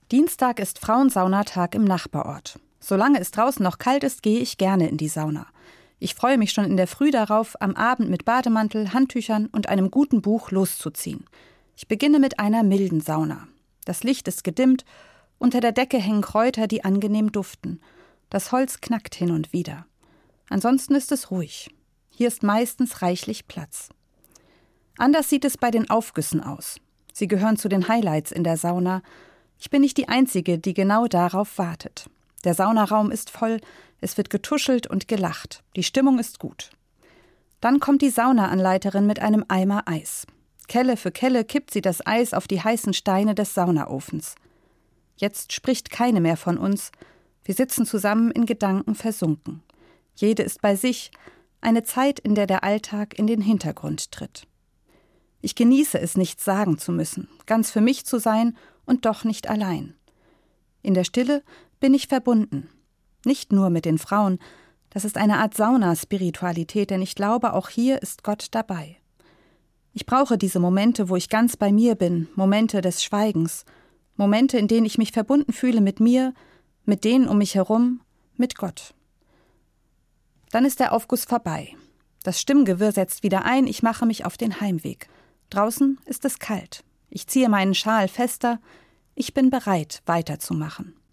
Dienstag ist Frauensaunatag im Nachbarort. Solange es draußen noch kalt ist, gehe ich gerne in die Sauna. Ich freue mich schon in der Früh darauf, am Abend mit Bademantel, Handtüchern und einem guten Buch loszuziehen. Ich beginne mit einer milden Sauna. Das Licht ist gedimmt, unter der Decke hängen Kräuter, die angenehm duften. Das Holz knackt hin und wieder. Ansonsten ist es ruhig. Hier ist meistens reichlich Platz. Anders sieht es bei den Aufgüssen aus. Sie gehören zu den Highlights in der Sauna. Ich bin nicht die Einzige, die genau darauf wartet. Der Saunaraum ist voll, es wird getuschelt und gelacht. Die Stimmung ist gut. Dann kommt die Saunaanleiterin mit einem Eimer Eis. Kelle für Kelle kippt sie das Eis auf die heißen Steine des Saunaofens. Jetzt spricht keine mehr von uns. Wir sitzen zusammen in Gedanken versunken. Jede ist bei sich, eine Zeit, in der der Alltag in den Hintergrund tritt. Ich genieße es, nichts sagen zu müssen, ganz für mich zu sein und doch nicht allein. In der Stille bin ich verbunden. Nicht nur mit den Frauen, das ist eine Art Saunaspiritualität, denn ich glaube, auch hier ist Gott dabei. Ich brauche diese Momente, wo ich ganz bei mir bin, Momente des Schweigens, Momente, in denen ich mich verbunden fühle mit mir, mit denen um mich herum, mit Gott. Dann ist der Aufguss vorbei. Das Stimmgewirr setzt wieder ein, ich mache mich auf den Heimweg. Draußen ist es kalt. Ich ziehe meinen Schal fester, ich bin bereit, weiterzumachen.